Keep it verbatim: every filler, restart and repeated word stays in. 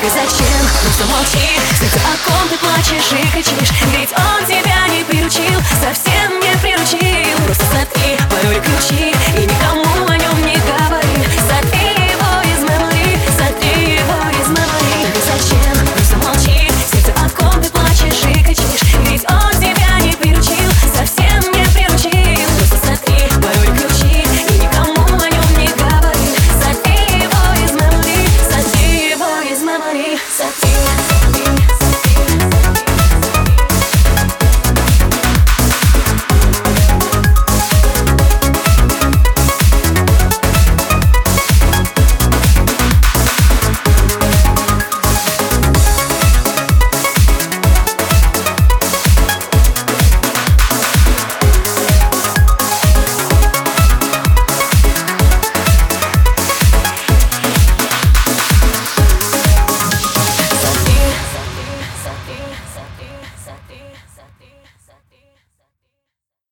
Тогда зачем? Просто молчи. Сердце, о ком ты плачешь и кричишь? Ведь он тебя не приручил, совсем не приручил. Просто сотри пароль, ключи и никому о нем не говори. Сотри его из memory, сотри его из memory. Тогда зачем? Просто молчи. Сердце, о ком ты плачешь и кричишь? Ведь он тебя не приручил, совсем не приручил. Просто сотри пароль, ключи и никому о нем не говори. Сотри его из memory, сотри его из memory, сотри. Сотри, сотри, сотри, сотри, сотри.